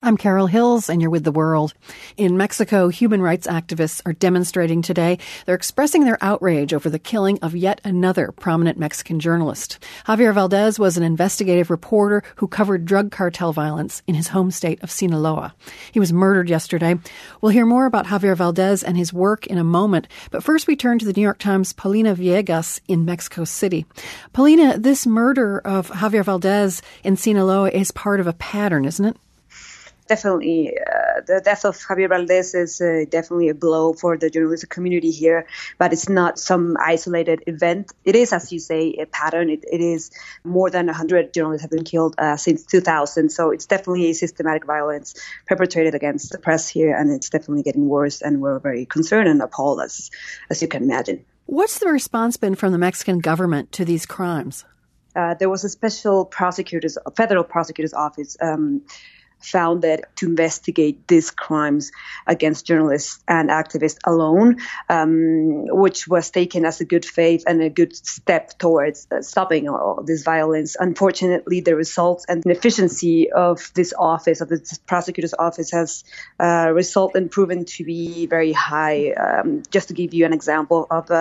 I'm Carol Hills, and you're with The World. In Mexico, human rights activists are demonstrating today. They're expressing their outrage over the killing of yet another prominent Mexican journalist. Javier Valdez was an investigative reporter who covered drug cartel violence in his home state of Sinaloa. He was murdered yesterday. We'll hear more about Javier Valdez and his work in a moment, but first we turn to the New York Times' Paulina Villegas in Mexico City. Paulina, this murder of Javier Valdez in Sinaloa is part of a pattern, isn't it? Definitely. The death of Javier Valdez is definitely a blow for the journalistic community here, but it's not some isolated event. It is, as you say, a pattern. It is more than 100 journalists have been killed since 2000, so it's definitely a systematic violence perpetrated against the press here, and it's definitely getting worse, and we're very concerned and appalled, as you can imagine. What's the response been from the Mexican government to these crimes? There was a federal prosecutor's office founded to investigate these crimes against journalists and activists alone, which was taken as a good faith and a good step towards stopping all this violence. Unfortunately, the results and the efficiency of this office, of the prosecutor's office, has resulted in proven to be very high. Just to give you an example of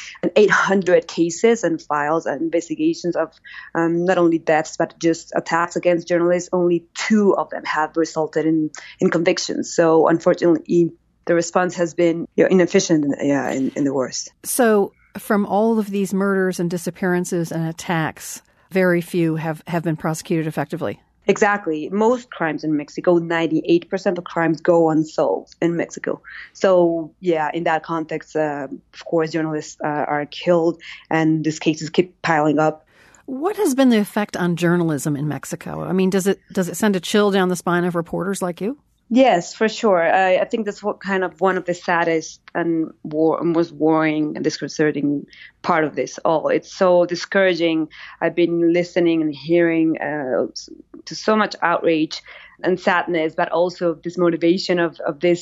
800 cases and files and investigations of not only deaths, but just attacks against journalists, only 2 of them have resulted in convictions. So unfortunately, the response has been inefficient in the worst. So from all of these murders and disappearances and attacks, very few have been prosecuted effectively. Exactly. Most crimes in Mexico, 98% of crimes go unsolved in Mexico. So, in that context, of course, journalists are killed and these cases keep piling up. What has been the effect on journalism in Mexico? I mean, does it send a chill down the spine of reporters like you? Yes, for sure. I think that's one of the saddest and most worrying and disconcerting part of this all. It's so discouraging. I've been listening and hearing to so much outrage and sadness, but also this motivation of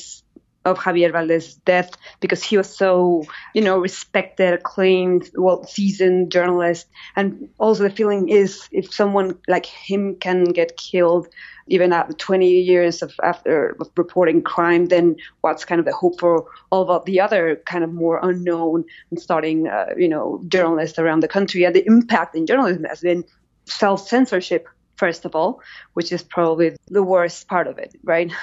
Javier Valdez's death, because he was so, respected, acclaimed, seasoned journalist. And also the feeling is, if someone like him can get killed, even after 20 years of reporting crime, then what's kind of the hope for all of the other kind of more unknown and starting, journalists around the country? And the impact in journalism has been self-censorship, first of all, which is probably the worst part of it, right?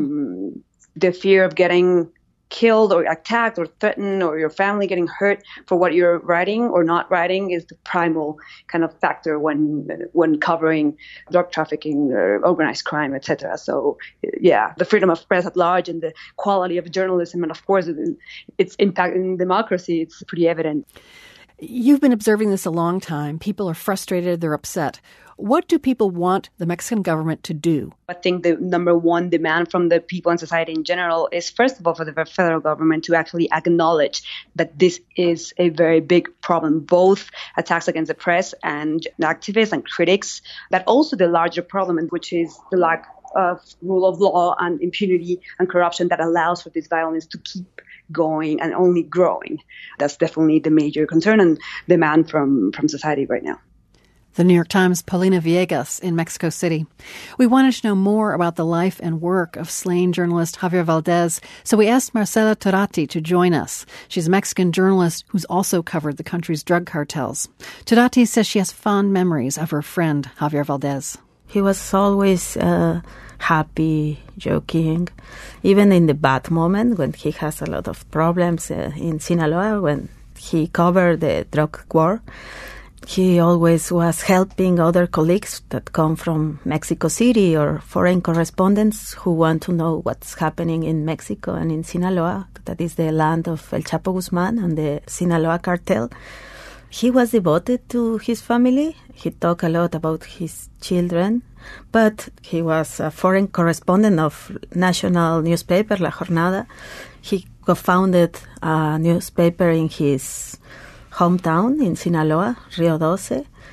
The fear of getting killed or attacked or threatened, or your family getting hurt for what you're writing or not writing, is the primal kind of factor when covering drug trafficking or organized crime, etc. So, the freedom of press at large and the quality of journalism, and of course, its impact in democracy, it's pretty evident. You've been observing this a long time. People are frustrated, they're upset. What do people want the Mexican government to do? I think the number one demand from the people and society in general is, first of all, for the federal government to actually acknowledge that this is a very big problem, both attacks against the press and activists and critics, but also the larger problem, which is the lack of rule of law and impunity and corruption that allows for this violence to keep going and only growing. That's definitely the major concern and demand from society right now. The New York Times' Paulina Villegas in Mexico City. We wanted to know more about the life and work of slain journalist Javier Valdez, so we asked Marcela Turati to join us. She's a Mexican journalist who's also covered the country's drug cartels. Turati says she has fond memories of her friend Javier Valdez. He was always happy, joking, even in the bad moment when he has a lot of problems in Sinaloa, when he covered the drug war. He always was helping other colleagues that come from Mexico City or foreign correspondents who want to know what's happening in Mexico and in Sinaloa. That is the land of El Chapo Guzman and the Sinaloa cartel. He was devoted to his family. He talked a lot about his children, but he was a foreign correspondent of national newspaper, La Jornada. He co-founded a newspaper in his hometown in Sinaloa, Rio Doce.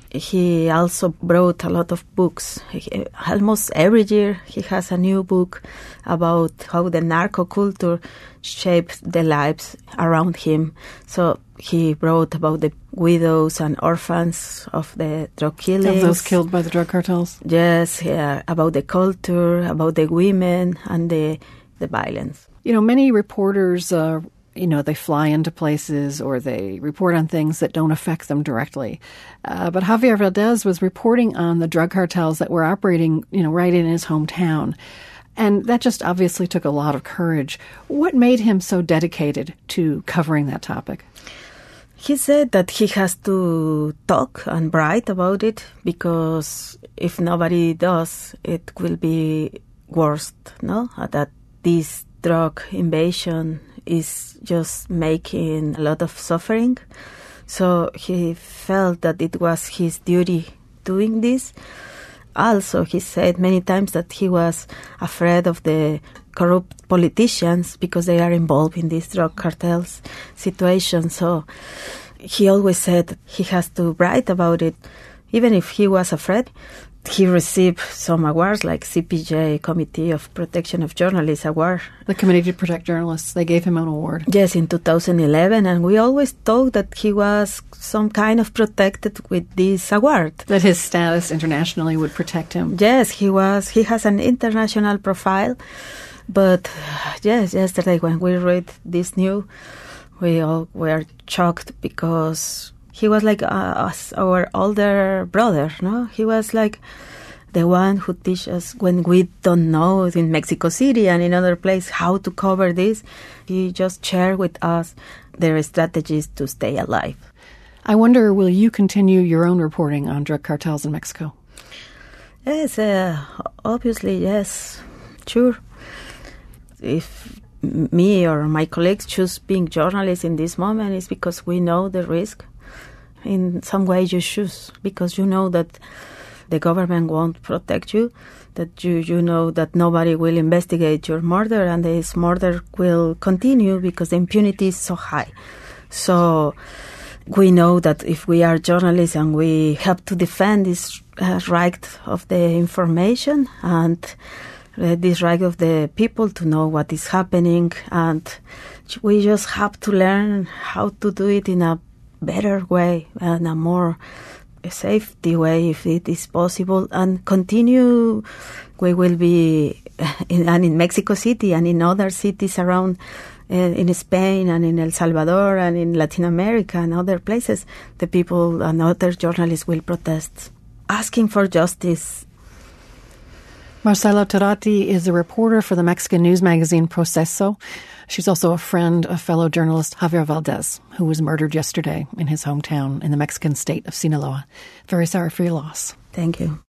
He also wrote a lot of books. Almost every year he has a new book about how the narco culture shaped the lives around him. So he wrote about the widows and orphans of the drug killings. Of those killed by the drug cartels? Yes, yeah, about the culture, about the women and the violence. You know, many reporters, they fly into places or they report on things that don't affect them directly. But Javier Valdez was reporting on the drug cartels that were operating, right in his hometown. And that just obviously took a lot of courage. What made him so dedicated to covering that topic? He said that he has to talk and write about it because if nobody does, it will be worse, no? That this drug invasion is just making a lot of suffering. So he felt that it was his duty doing this. Also, he said many times that he was afraid of the corrupt politicians because they are involved in these drug cartels situation. So he always said he has to write about it. Even if he was afraid, he received some awards like CPJ, Committee of Protection of Journalists Award. The Committee to Protect Journalists, they gave him an award. Yes, in 2011, and we always thought that he was some kind of protected with this award. That his status internationally would protect him. Yes, he was. He has an international profile. But yes, yesterday when we read this news, we all were shocked because he was like our older brother, no? He was like the one who teaches us when we don't know in Mexico City and in other places how to cover this. He just shared with us their strategies to stay alive. I wonder, will you continue your own reporting on drug cartels in Mexico? Yes, obviously, yes, sure. If me or my colleagues choose being journalists in this moment, it's because we know the risk. In some way you choose because you know that the government won't protect you, that you know that nobody will investigate your murder and this murder will continue because the impunity is so high. So we know that if we are journalists and we have to defend this right of the information and this right of the people to know what is happening, and we just have to learn how to do it in a better way and a more safety way if it is possible, and continue. We will be in Mexico City and in other cities around in Spain and in El Salvador and in Latin America and other places. The people and other journalists will protest, asking for justice. Marcela Turati is a reporter for the Mexican news magazine Proceso. She's also a friend of fellow journalist Javier Valdez, who was murdered yesterday in his hometown in the Mexican state of Sinaloa. Very sorry for your loss. Thank you.